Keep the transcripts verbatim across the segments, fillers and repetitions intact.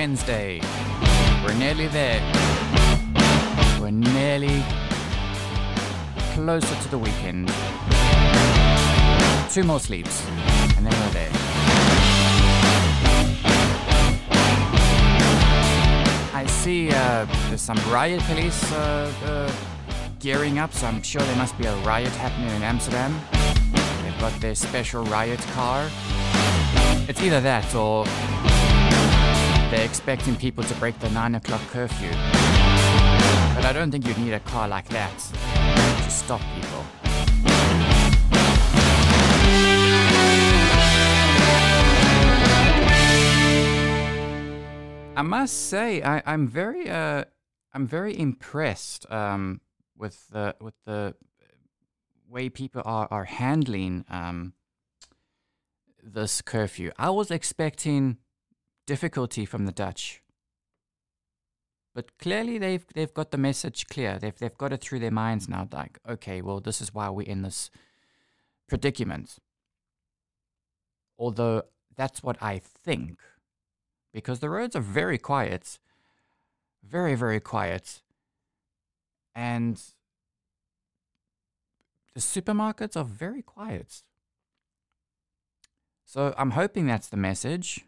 Wednesday. We're nearly there. We're nearly closer to the weekend. Two more sleeps, and then we're there. I see uh, there's some riot police uh, uh, gearing up, so I'm sure there must be a riot happening in Amsterdam. They've got their special riot car. It's either that or they're expecting people to break the nine o'clock curfew. But I don't think you'd need a car like that to stop people. I must say, I, I'm very, uh, I'm very impressed um, with the with the way people are are handling um, this curfew. I was expecting difficulty from the Dutch, but clearly they've they've got the message clear. They've they've got it through their minds now. Like, okay, well, this is why we're in this predicament. Although that's what I think. Because the roads are very quiet, very, very quiet, and the supermarkets are very quiet. So I'm hoping that's the message.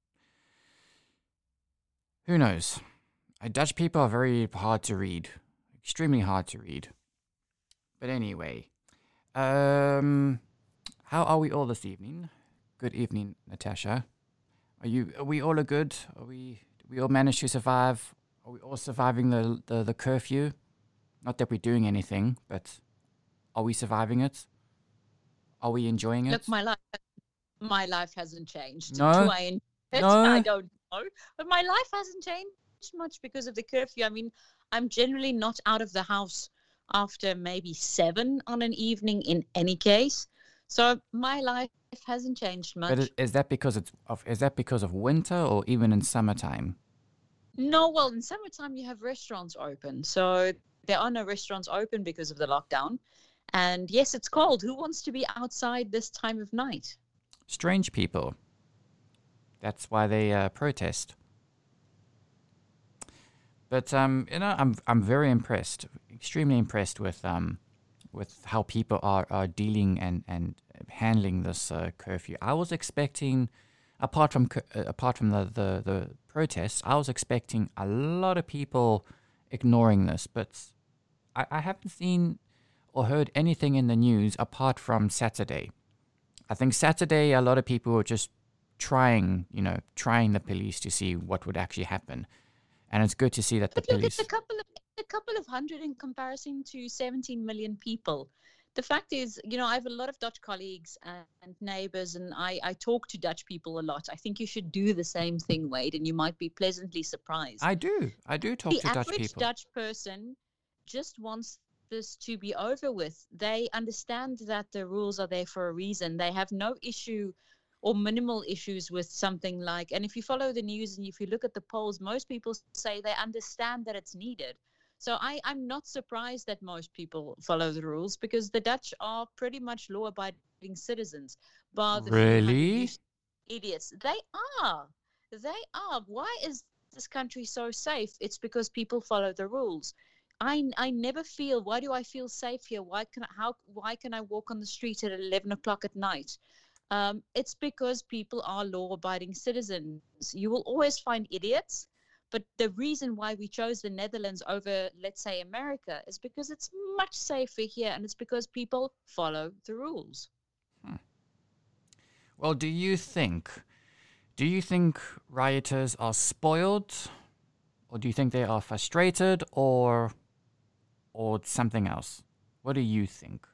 Who knows? Uh, Dutch people are very hard to read, extremely hard to read. But anyway, um, how are we all this evening? Good evening, Natasha. Are you? Are we all are good? Are we? Do we all manage to survive? Are we all surviving the, the the curfew? Not that we're doing anything, but are we surviving it? Are we enjoying it? Look, my life, my life hasn't changed. No, Do I enjoy it? no. I don't know, but my life hasn't changed much because of the curfew. I mean, I'm generally not out of the house after maybe seven on an evening in any case. So my life hasn't changed much. But is that because it's of is that because of winter or even in summertime? No, well, in summertime you have restaurants open, so there are no restaurants open because of the lockdown. And yes, it's cold. Who wants to be outside this time of night? Strange people. That's why they uh, protest. But um, you know, I'm I'm very impressed, extremely impressed with um. with how people are, are dealing and, and handling this uh, curfew. I was expecting, apart from uh, apart from the, the, the protests, I was expecting a lot of people ignoring this, but I, I haven't seen or heard anything in the news apart from Saturday. I think Saturday a lot of people were just trying, you know, trying the police to see what would actually happen. And it's good to see that the but look, police... It's a couple of a couple of hundred in comparison to seventeen million people. The fact is, you know, I have a lot of Dutch colleagues and, and neighbors, and I, I talk to Dutch people a lot. I think you should do the same thing, Wade, and you might be pleasantly surprised. I do. I do talk the to Dutch people. The average Dutch person just wants this to be over with. They understand that the rules are there for a reason. They have no issue or minimal issues with something like, and if you follow the news and if you look at the polls, most people say they understand that it's needed. So I, I'm not surprised that most people follow the rules because the Dutch are pretty much law-abiding citizens. But really? Idiots. They are. They are. Why is this country so safe? It's because people follow the rules. I, I never feel, why do I feel safe here? Why can I, how, why can I walk on the street at eleven o'clock at night? Um, it's because people are law-abiding citizens. You will always find idiots. But the reason why we chose the Netherlands over, let's say, America is because it's much safer here, and it's because people follow the rules. Hmm. Well, do you think, do you think rioters are spoiled, or do you think they are frustrated, or, or something else? What do you think?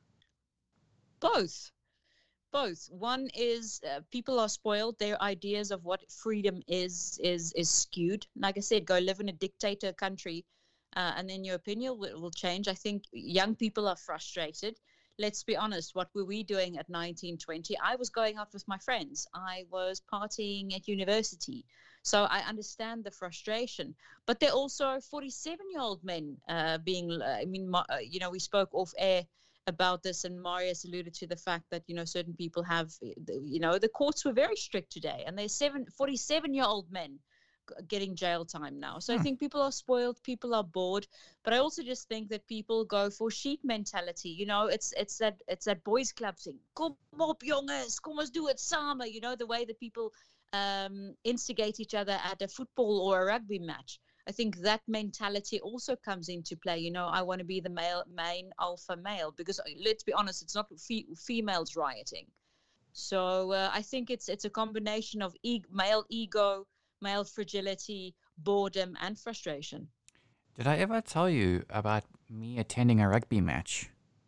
Both. Both. One is uh, people are spoiled. Their ideas of what freedom is is is skewed. Like I said, go live in a dictator country, uh, and then your opinion will, will change. I think young people are frustrated. Let's be honest. What were we doing at nineteen, twenty? I was going out with my friends. I was partying at university. So I understand the frustration. But there are also forty-seven-year-old men uh, being, uh, I mean, uh, you know, we spoke off air about this, and Marius alluded to the fact that, you know, certain people have, you know, the courts were very strict today, and there's seven, forty-seven-year-old men g- getting jail time now. So I Hmm. think people are spoiled, people are bored, but I also just think that people go for sheep mentality. You know, it's it's that it's that boys club thing. Kom op jongens, kom ons do it samen. You know, the way that people um, instigate each other at a football or a rugby match. I think that mentality also comes into play. You know, I want to be the male, main alpha male because uh, let's be honest, it's not fe- females rioting. So uh, I think it's it's a combination of e- male ego, male fragility, boredom, and frustration. Did I ever tell you about me attending a rugby match?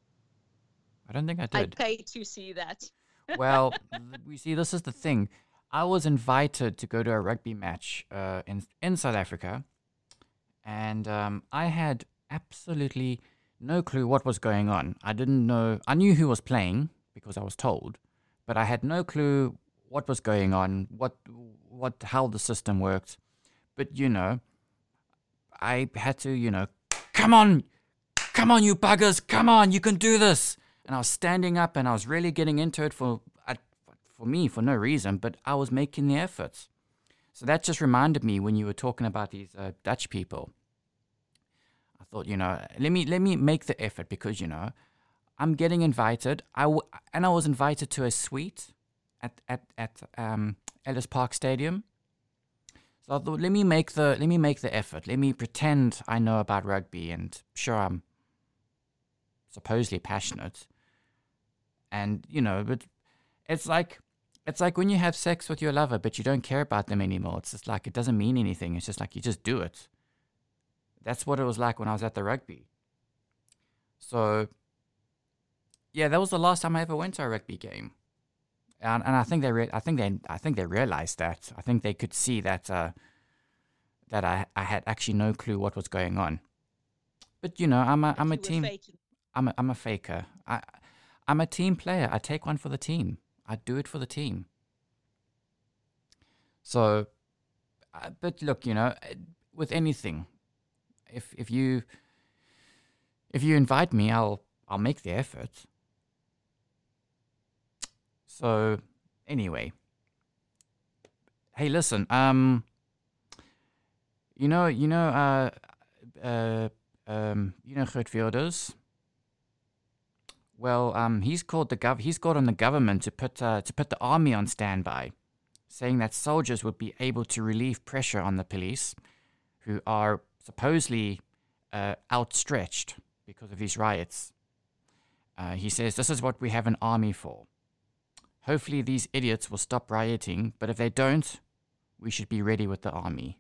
I don't think I I did. pay to see that. Well, th- we see this is the thing. I was invited to go to a rugby match uh, in in South Africa, and um, I had absolutely no clue what was going on. I didn't know. I knew who was playing because I was told, but I had no clue what was going on, what what how the system worked. But you know, I had to, you know, come on, come on, you buggers, come on, you can do this. And I was standing up and I was really getting into it for I, for me for no reason, but I was making the efforts. So that just reminded me when you were talking about these uh, Dutch people. I thought, you know, let me let me make the effort because you know I'm getting invited. I w- and I was invited to a suite at at at um, Ellis Park Stadium. So I thought, let me make the let me make the effort. Let me pretend I know about rugby, and sure, I'm supposedly passionate. And you know, but it's like it's like when you have sex with your lover, but you don't care about them anymore. It's just like it doesn't mean anything. It's just like you just do it. That's what it was like when I was at the rugby. So yeah, that was the last time I ever went to a rugby game, and and I think they re- I think they I think they realized that. I think they could see that uh, that I I had actually no clue what was going on. But you know, I'm a That I'm a you were team faking. I'm a I'm a faker. I I'm a team player. I take one for the team. I do it for the team. So, uh, but look, you know, uh, with anything, if if you if you invite me, I'll I'll make the effort. So, anyway, hey, listen, um, you know, you know, uh, uh, um, you know, Gert Wilders. Well, um, he's called the gov. He's called on the government to put uh, to put the army on standby, saying that soldiers would be able to relieve pressure on the police, who are supposedly uh, outstretched because of these riots. Uh, he says this is what we have an army for. Hopefully, these idiots will stop rioting, but if they don't, we should be ready with the army.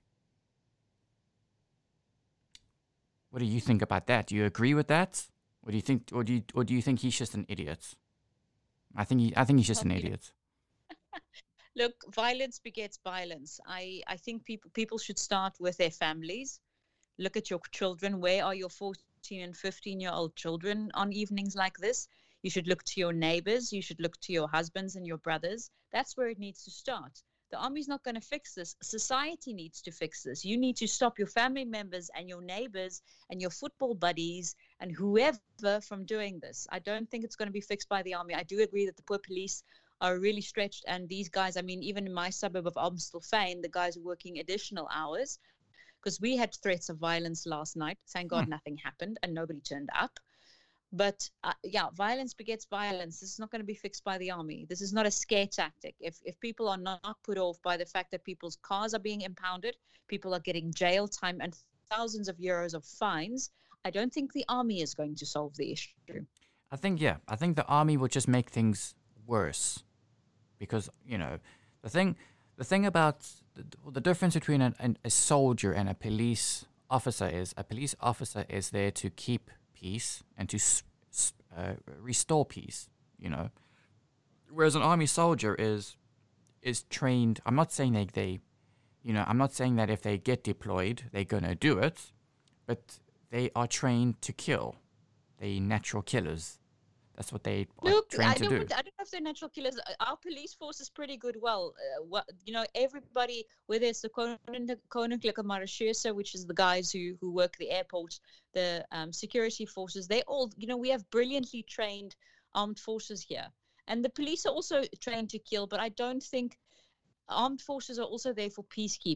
What do you think about that? Do you agree with that? Or do you think, or do you, or do you think he's just an idiot? I think he, I think he's just Well, an you know, idiot. look, violence begets violence. I, I think people people should start with their families. Look at your children. Where are your fourteen and fifteen year old children on evenings like this? You should look to your neighbors. You should look to your husbands and your brothers. That's where it needs to start. The army's not going to fix this. Society needs to fix this. You need to stop your family members and your neighbors and your football buddies and whoever from doing this. I don't think it's going to be fixed by the army. I do agree that the poor police are really stretched. And these guys, I mean, even in my suburb of Amstelveen, the guys are working additional hours because we had threats of violence last night. Thank Hmm. God nothing happened and nobody turned up. But uh, yeah, violence begets violence. This is not going to be fixed by the army. This is not a scare tactic. If if people are not put off by the fact that people's cars are being impounded, people are getting jail time and thousands of euros of fines, I don't think the army is going to solve the issue. I think yeah, I think the army will just make things worse because you know the thing, the thing about the, the difference between an, an, a soldier and a police officer is a police officer is there to keep peace and to uh, restore peace. You know, whereas an army soldier is is trained. I'm not saying they, they you know, I'm not saying that if they get deployed, they're going to do it, but they are trained to kill. They natural killers. That's what they are Look, trained I to don't, do. I don't know if they're natural killers. Uh, Our police force is pretty good. Well, uh, what you know, everybody, whether it's the Koninklijke Marechaussee, which is the guys who who work the airport, the um, security forces, they all, you know, we have brilliantly trained armed forces here, and the police are also trained to kill. But I don't think armed forces are also there for peacekeeping.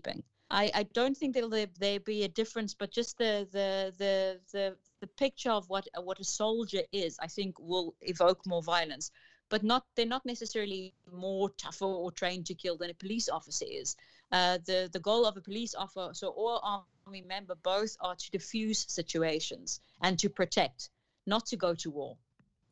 I, I don't think there'll there, there be a difference, but just the the the the the picture of what what a soldier is, I think, will evoke more violence. But not they're not necessarily more tougher or trained to kill than a police officer is. Uh, the the goal of a police officer or army member both are to diffuse situations and to protect, not to go to war.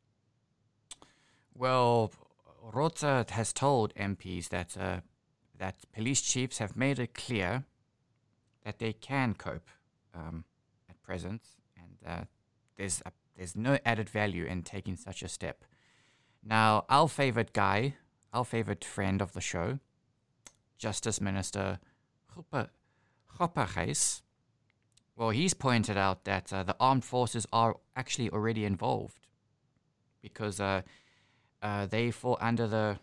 Well, Rota has told M Ps that uh, that police chiefs have made it clear that they can cope um, at present, and uh, there's a, there's no added value in taking such a step. Now, our favorite guy, our favorite friend of the show, Justice Minister Grapperhaus, well, he's pointed out that uh, the armed forces are actually already involved because uh, uh, they fall under the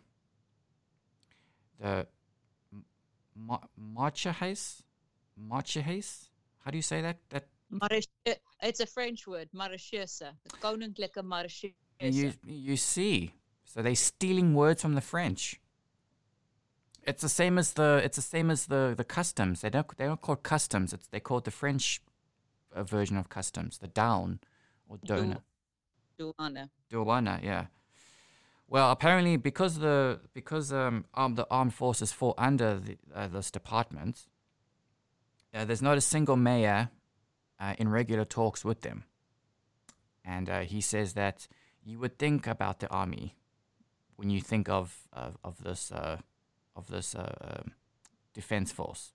the Marchehaus. Marchehaus? How do you say that? That it's a French word, Marecheuse, Koninklijke Marecheuse. You you see, so they're stealing words from the French. It's the same as the it's the same as the, the customs. They don't they don't call it customs. It's they call it the French uh, version of customs, the down or dona. Douane. Douane, yeah. Well, apparently because the because um arm, the armed forces fall under the, uh, this department, uh, there's not a single mayor uh, in regular talks with them, and uh, he says that you would think about the army when you think of uh, of this uh, of this uh, uh, defense force.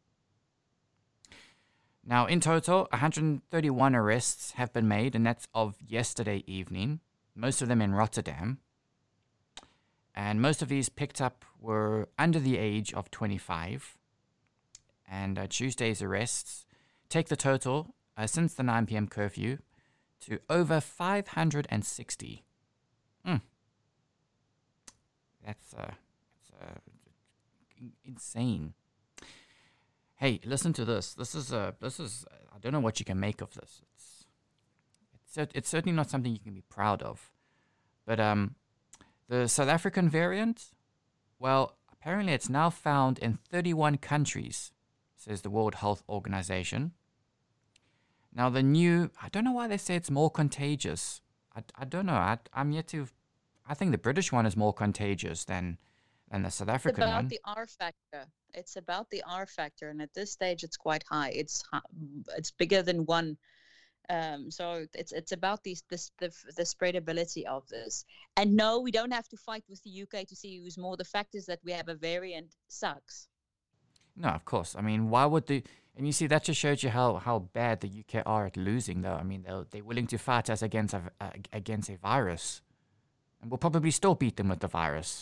Now, in total, one hundred thirty-one arrests have been made, and that's of yesterday evening. Most of them in Rotterdam, and most of these picked up were under the age of twenty-five. And uh, Tuesday's arrests take the total uh, since the nine p.m. curfew to over five hundred sixty. Mm. That's uh, that's uh, insane. Hey, listen to this. This is uh, this is I don't know what you can make of this. It's it's it's certainly not something you can be proud of. But um, the South African variant, well, apparently it's now found in thirty-one countries, says the World Health Organization. Now the new, I don't know why they say it's more contagious. I, I don't know. I, I'm yet to. I think the British one is more contagious than than the South African one. one. It's about the R factor. It's about the R factor, and at this stage, it's quite high. It's it's bigger than one. Um, so it's it's about these this the the spreadability of this. And no, we don't have to fight with the U K to see who's more. The fact is that we have a variant sucks. No, of course. I mean, why would the and you see that just shows you how, how bad the U K are at losing, though. I mean, they're they're willing to fight us against a uh, against a virus, and we'll probably still beat them with the virus.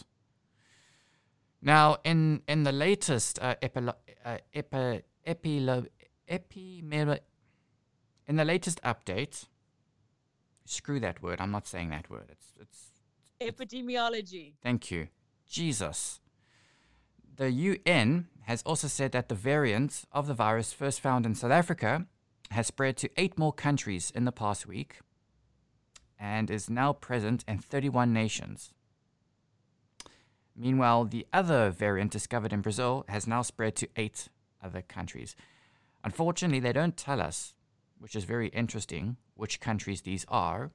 Now, in in the latest uh, epi uh, epi epi epi in the latest update, screw that word. I'm not saying that word. It's it's epidemiology. Thank you, Jesus. The U N has also said that the variant of the virus first found in South Africa has spread to eight more countries in the past week and is now present in thirty-one nations. Meanwhile, the other variant discovered in Brazil has now spread to eight other countries. Unfortunately, they don't tell us, which is very interesting, which countries these are.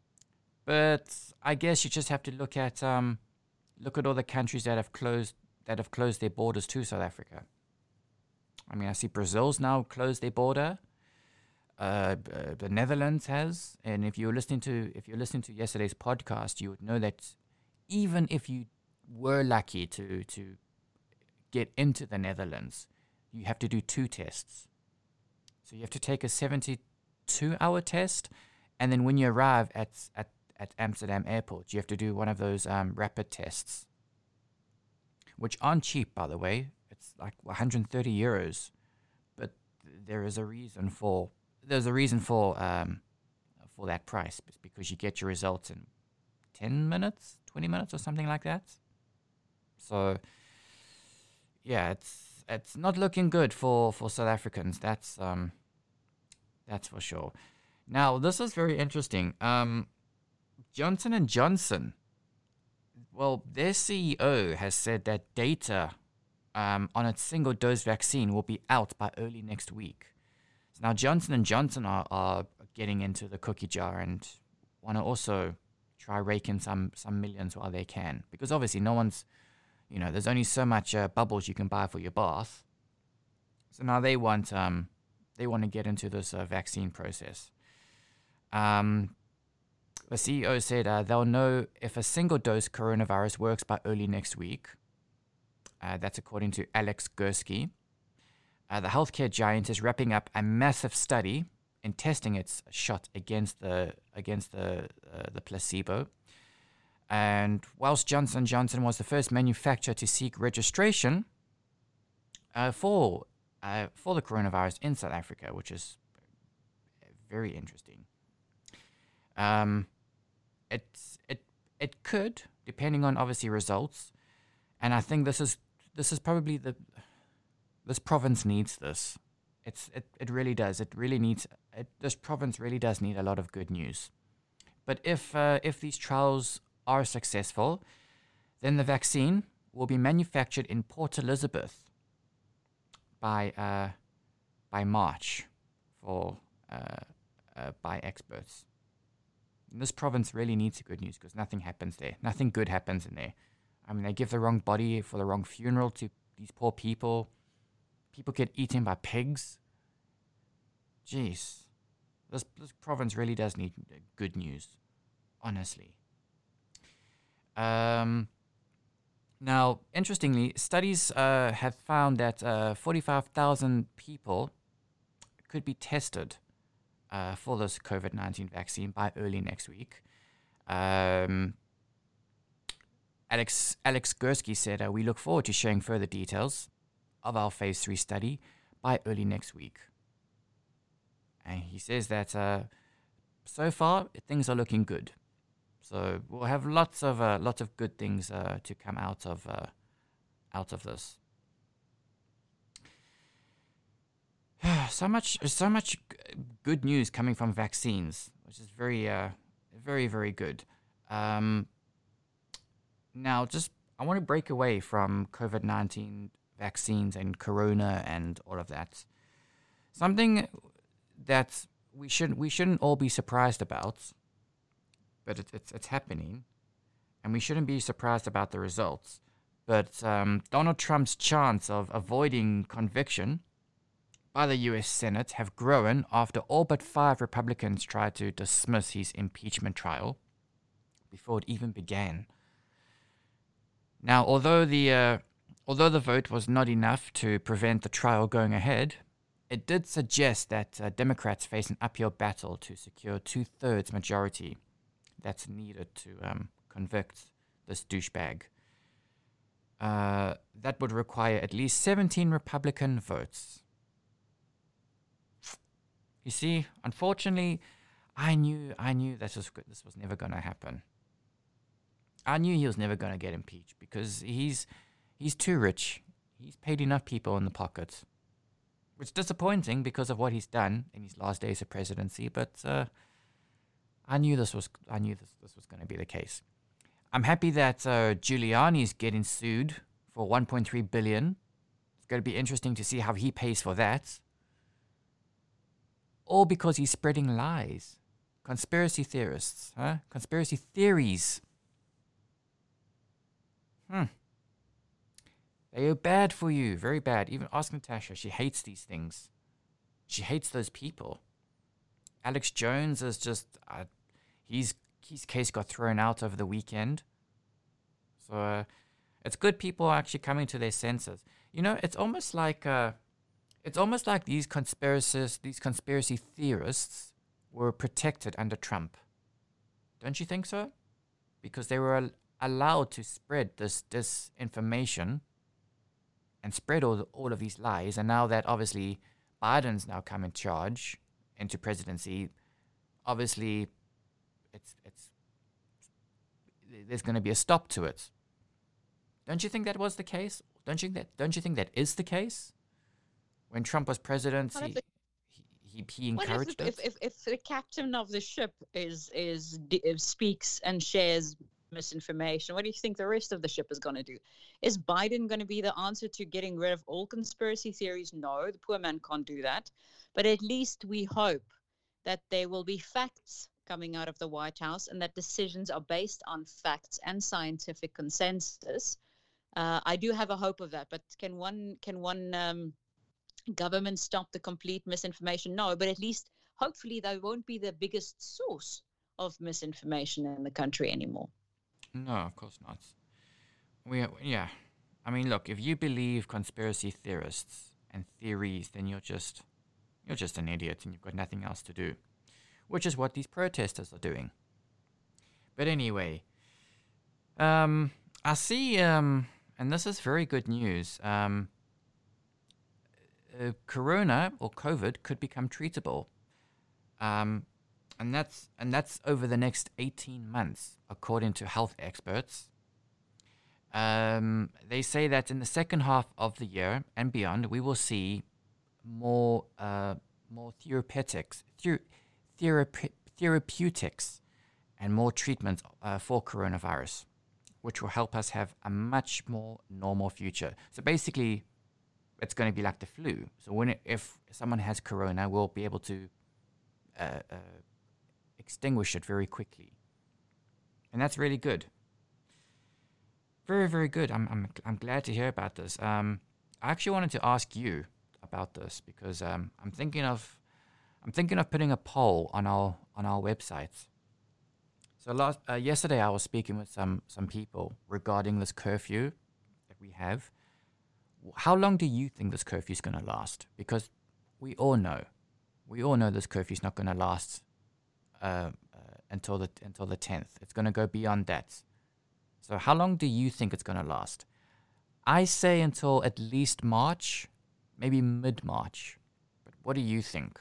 But I guess you just have to look at um, look at all the countries that have closed that have closed their borders to South Africa. I mean, I see Brazil's now closed their border. Uh, uh, the Netherlands has, and if you're listening to if you're listening to yesterday's podcast, you would know that even if you were lucky to to get into the Netherlands, you have to do two tests. So you have to take a seventy-two hour test, and then when you arrive at at, at Amsterdam airport, you have to do one of those um, rapid tests, which aren't cheap, by the way. It's like one hundred thirty euros, but there is a reason for there's a reason for um for that price. It's because you get your results in ten minutes, twenty minutes, or something like that. So yeah, it's it's not looking good for, for South Africans. That's um that's for sure. Now this is very interesting. Um, Johnson and Johnson. Well, their C E O has said that data um, on its single-dose vaccine will be out by early next week. So now Johnson and Johnson are, are getting into the cookie jar and want to also try rake in some some millions while they can, because obviously no one's, you know, there's only so much uh, bubbles you can buy for your bath. So now they want um they want to get into this uh, vaccine process. Um, the C E O said uh, they'll know if a single dose coronavirus works by early next week. Uh, that's according to Alex Gursky. Uh, the healthcare giant is wrapping up a massive study in testing its shot against the against the uh, the placebo. And whilst Johnson and Johnson was the first manufacturer to seek registration uh, for uh, for the coronavirus in South Africa, which is very interesting. Um, it it it could, depending on obviously results, and I think this is this is probably the this province needs this. It's it, it really does. It really needs it, this province really does need a lot of good news. But if uh, if these trials are successful, then the vaccine will be manufactured in Port Elizabeth by uh, by March, for uh, uh, by experts. And this province really needs good news because nothing happens there. Nothing good happens in there. I mean, they give the wrong body for the wrong funeral to these poor people. People get eaten by pigs. Jeez. This, this province really does need good news, honestly. Um, now, interestingly, studies uh, have found that uh, forty-five thousand people could be tested uh, for this COVID nineteen vaccine by early next week. Um, Alex Alex Gursky said, uh, we look forward to sharing further details of our phase three study by early next week. And he says that uh, so far, things are looking good. So we'll have lots of uh, lots of good things uh, to come out of uh, out of this. so much, so much good news coming from vaccines, which is very, uh, very, very good. Um, now, just I want to break away from COVID nineteen vaccines and corona and all of that. Something that we shouldn't we shouldn't all be surprised about. But it, it's it's happening, and we shouldn't be surprised about the results. But um, Donald Trump's chance of avoiding conviction by the U S Senate have grown after all but five Republicans tried to dismiss his impeachment trial before it even began. Now, although the uh, although the vote was not enough to prevent the trial going ahead, it did suggest that uh, Democrats face an uphill battle to secure two-thirds majority that's needed to um, convict this douchebag. Uh, that would require at least seventeen Republican votes. You see, unfortunately, I knew I knew this was this was never going to happen. I knew he was never going to get impeached because he's he's too rich. He's paid enough people in the pocket. It's disappointing because of what he's done in his last days of presidency, but uh, I knew this was I knew this this was going to be the case. I'm happy that uh, Giuliani's getting sued for one point three billion dollars. It's going to be interesting to see how he pays for that. All because he's spreading lies. Conspiracy theorists, huh? Conspiracy theories. Hmm. They are bad for you, very bad. Even ask Natasha, she hates these things. She hates those people. Alex Jones is just, uh, he's, his case got thrown out over the weekend. So uh, it's good people are actually coming to their senses. You know, it's almost like, uh, it's almost like these conspiracists, these conspiracy theorists were protected under Trump. Don't you think so? Because they were al- allowed to spread this disinformation and spread all, the, all of these lies. And now that obviously Biden's now come in charge into presidency, obviously it's it's there's going to be a stop to it. Don't you think that was the case? Don't you that don't you think that is the case? When Trump was president, he, the, he he encouraged if, it. If, if if the captain of the ship is is, is speaks and shares misinformation, what do you think the rest of the ship is going to do? Is Biden going to be the answer to getting rid of all conspiracy theories? No, the poor man can't do that. But at least we hope that there will be facts coming out of the White House and that decisions are based on facts and scientific consensus. Uh, I do have a hope of that. But can one can one um, government stop the complete misinformation? No, but at least hopefully they won't be the biggest source of misinformation in the country anymore. No, of course not. We yeah, I mean, look, if you believe conspiracy theorists and theories, then you're just you're just an idiot and you've got nothing else to do, which is what these protesters are doing. But anyway, um, I see, um, and this is very good news. Um, uh, corona or COVID could become treatable. Um, and that's and that's over the next eighteen months, according to health experts. Um, they say that in the second half of the year and beyond, we will see more uh, more therapeutics, ther- therape- therapeutics, and more treatments uh, for coronavirus, which will help us have a much more normal future. So basically, it's going to be like the flu. So when it, if someone has corona, we'll be able to uh, uh, extinguish it very quickly, and that's really good. Very, very good. I'm, I'm, I'm glad to hear about this. Um, I actually wanted to ask you about this because um, I'm thinking of, I'm thinking of putting a poll on our on our website. So last uh, yesterday, I was speaking with some some people regarding this curfew that we have. How long do you think this curfew is going to last? Because we all know, we all know this curfew is not going to last uh, uh, until the until the tenth. It's going to go beyond that. So how long do you think it's going to last? I say until at least March, maybe mid-March. But what do you think?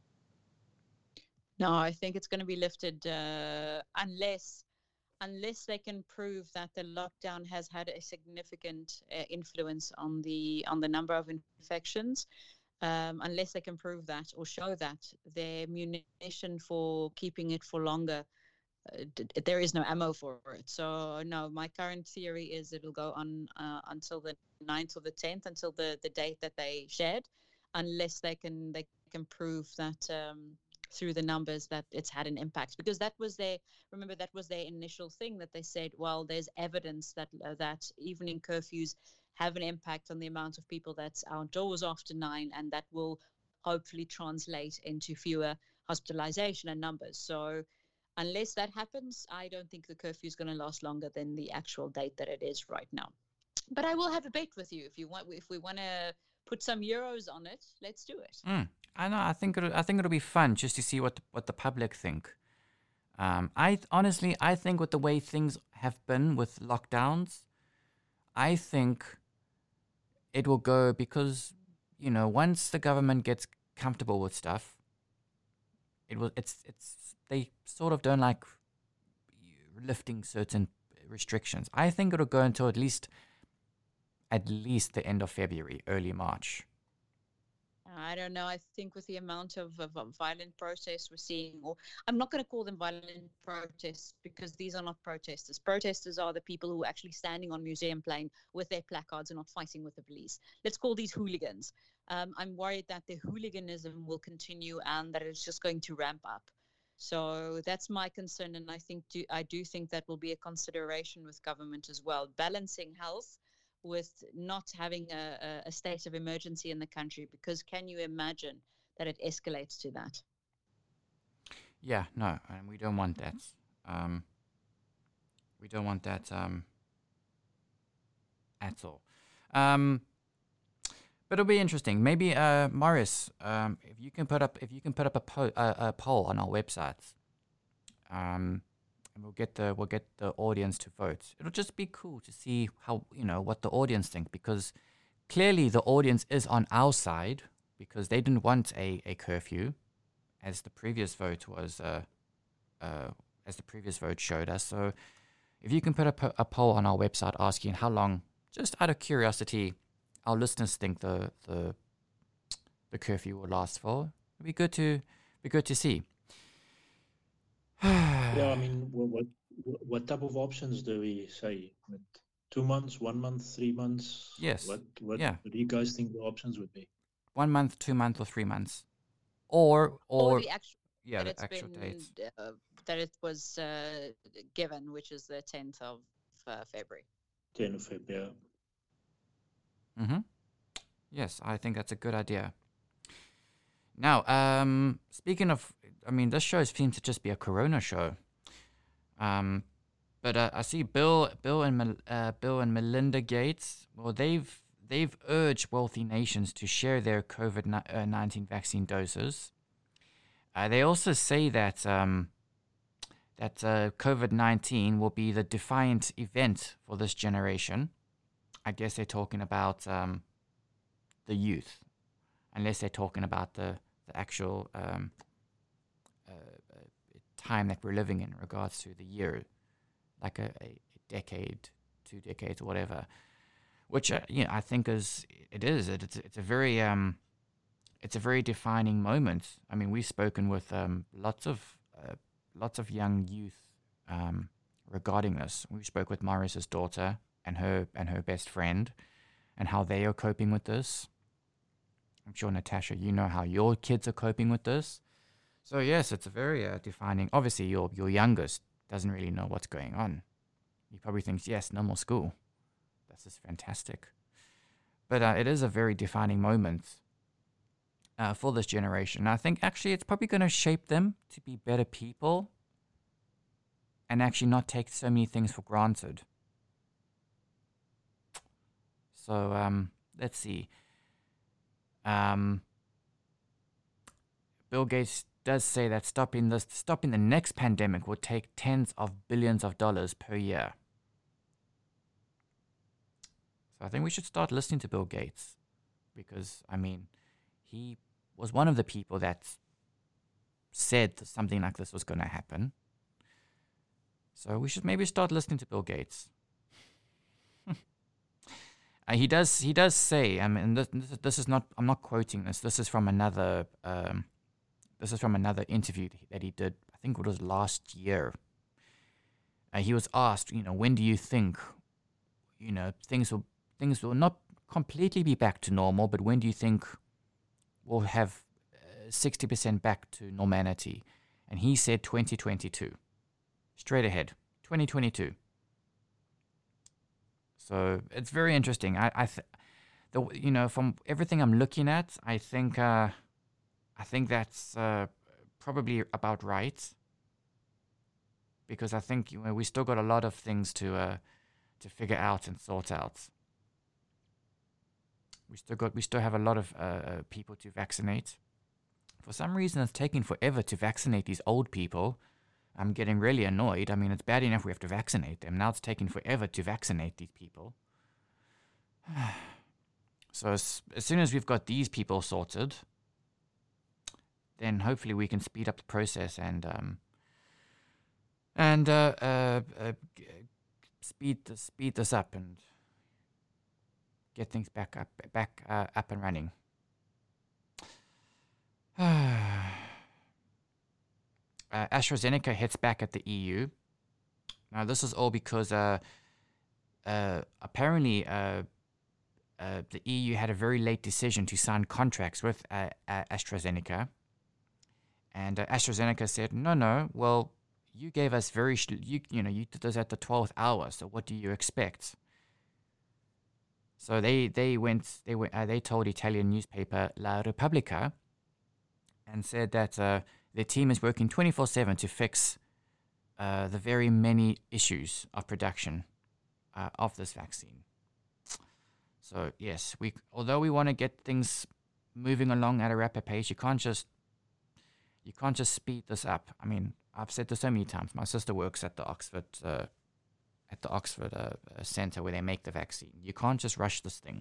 No, I think it's going to be lifted uh, unless unless they can prove that the lockdown has had a significant uh, influence on the on the number of infections. Um, unless they can prove that or show that, their munition for keeping it for longer, Uh, d- there is no ammo for it. So no, my current theory is it'll go on uh, until the ninth or the tenth, until the, the date that they shared, unless they can they can prove that um, through the numbers that it's had an impact. Because that was their remember that was their initial thing, that they said, well, there's evidence that uh, that evening curfews have an impact on the amount of people that's outdoors after nine, and that will hopefully translate into fewer hospitalization and numbers. So unless that happens, I don't think the curfew is going to last longer than the actual date that it is right now. But I will have a bet with you if you want. If we want to put some euros on it, let's do it. Mm, I know. I think it'll, I think it'll be fun just to see what the, what the public think. Um, I honestly, I think with the way things have been with lockdowns, I think it will go because you know once the government gets comfortable with stuff, it will. It's it's. They sort of don't like lifting certain restrictions. I think it'll go until at least at least the end of February, early March. I don't know. I think with the amount of, of, of violent protests we're seeing, or I'm not going to call them violent protests because these are not protesters. Protesters are the people who are actually standing on Museum Plain with their placards and not fighting with the police. Let's call these hooligans. Um, I'm worried that the hooliganism will continue and that it's just going to ramp up. So that's my concern, and I think do, I do think that will be a consideration with government as well, balancing health with not having a, a state of emergency in the country, because can you imagine that it escalates to that? Yeah, no, and we don't want that. Um, we don't want that um, at all. Um, But it'll be interesting. Maybe, uh, Morris, um, if you can put up if you can put up a, po- a, a poll on our website, um, and we'll get the we'll get the audience to vote. It'll just be cool to see how you know what the audience think, because clearly the audience is on our side because they didn't want a, a curfew, as the previous vote was uh, uh, as the previous vote showed us. So if you can put up a, a poll on our website asking how long, just out of curiosity, our listeners think the the the curfew will last for. It'd be good to be good to see. Yeah, I mean, what, what wh- what type of options do we say? With two months, one month, three months? Yes. What what, Yeah. what do you guys think the options would be? One month, two months, or three months, or Or or the actual yeah, that the it's actual been dates. uh, that it was uh, given, which is the tenth of uh, February. ten of February. Mm-hmm. Yes, I think that's a good idea. Now, um, speaking of, I mean, this show seems to just be a Corona show. Um, but uh, I see Bill, Bill and Mel, uh, Bill and Melinda Gates. Well, they've they've urged wealthy nations to share their COVID nineteen vaccine doses. Uh, they also say that um, that uh, COVID nineteen will be the defiant event for this generation. I guess they're talking about um, the youth, unless they're talking about the the actual um, uh, uh, time that we're living in regards to the year, like a, a decade, two decades, or whatever. Which uh, you know, I think is it is it, it's it's a very um, it's a very defining moment. I mean, we've spoken with um, lots of uh, lots of young youth um, regarding this. We spoke with Morris's daughter and her and her best friend, and how they are coping with this. I'm sure, Natasha, you know how your kids are coping with this. So yes, it's a very uh, defining. Obviously, your your youngest doesn't really know what's going on. He probably thinks, yes, no more school. This is fantastic. But uh, it is a very defining moment uh, for this generation. I think actually it's probably going to shape them to be better people and actually not take so many things for granted. So um, let's see. Um, Bill Gates does say that stopping this, stopping the next pandemic will take tens of billions of dollars per year. So I think we should start listening to Bill Gates, because I mean, he was one of the people that said that something like this was going to happen. So we should maybe start listening to Bill Gates. Uh, he does. He does say. I mean, this, this is not. I'm not quoting this. This is from another. Um, this is from another interview that he did. I think it was last year. Uh, he was asked, you know, when do you think, you know, things will things will not completely be back to normal, but when do you think we'll have sixty uh, percent back to normality? And he said twenty twenty-two. Straight ahead, twenty twenty-two. So it's very interesting. I, I, th- the you know, from everything I'm looking at, I think, uh, I think that's uh, probably about right. Because I think, you know, we still got a lot of things to, uh, to figure out and sort out. We still got, we still have a lot of uh, people to vaccinate. For some reason, it's taking forever to vaccinate these old people. I'm getting really annoyed. I mean, it's bad enough we have to vaccinate them. Now it's taking forever to vaccinate these people. So as, as soon as we've got these people sorted, then hopefully we can speed up the process and um, and uh, uh, uh, speed this, speed this up and get things back up back uh, up and running. Uh, AstraZeneca hits back at the E U. Now, this is all because uh, uh, apparently uh, uh, the E U had a very late decision to sign contracts with uh, uh, AstraZeneca. And uh, AstraZeneca said, no, no, well, you gave us very, sh- you, you know, you did this at the twelfth hour, so what do you expect? So they, they went, they went, uh, they told Italian newspaper La Repubblica and said that uh, their team is working twenty-four seven to fix uh, the very many issues of production uh, of this vaccine. So yes, we although we want to get things moving along at a rapid pace, you can't just you can't just speed this up. I mean, I've said this so many times. My sister works at the Oxford uh, at the Oxford uh, Center where they make the vaccine. You can't just rush this thing.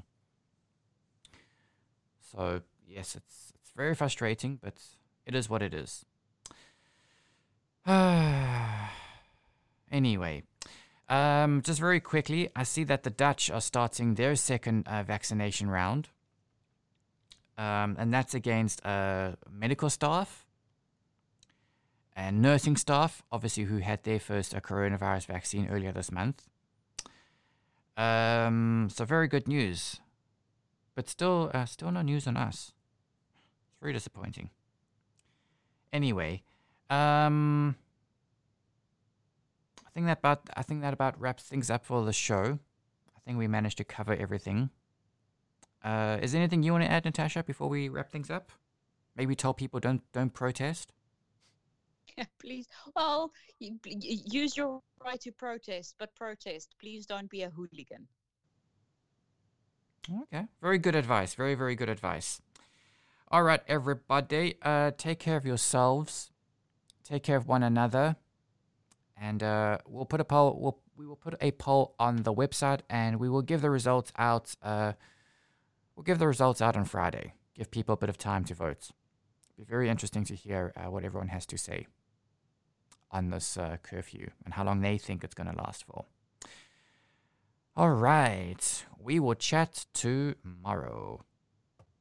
So yes, it's it's very frustrating, but it is what it is. Anyway, um, just very quickly, I see that the Dutch are starting their second uh, vaccination round, um, and that's against uh, medical staff. and nursing staff, obviously, who had their first uh, coronavirus vaccine earlier this month. Um, so very good news, but still, uh, still no news on us. It's very disappointing. Anyway, um, I think that about I think that about wraps things up for the show. I think we managed to cover everything. Uh, is there anything you want to add, Natasha, before we wrap things up? Maybe tell people don't don't protest. Yeah, please. Well, you, you use your right to protest, but protest. Please don't be a hooligan. Okay, very good advice. Very very good advice. All right, everybody. Uh, take care of yourselves. Take care of one another, and uh, we'll put a poll. We'll we will put a poll on the website, and we will give the results out. Uh, we'll give the results out on Friday. Give people a bit of time to vote. It'll be very interesting to hear uh, what everyone has to say on this uh, curfew and how long they think it's going to last for. All right, we will chat tomorrow.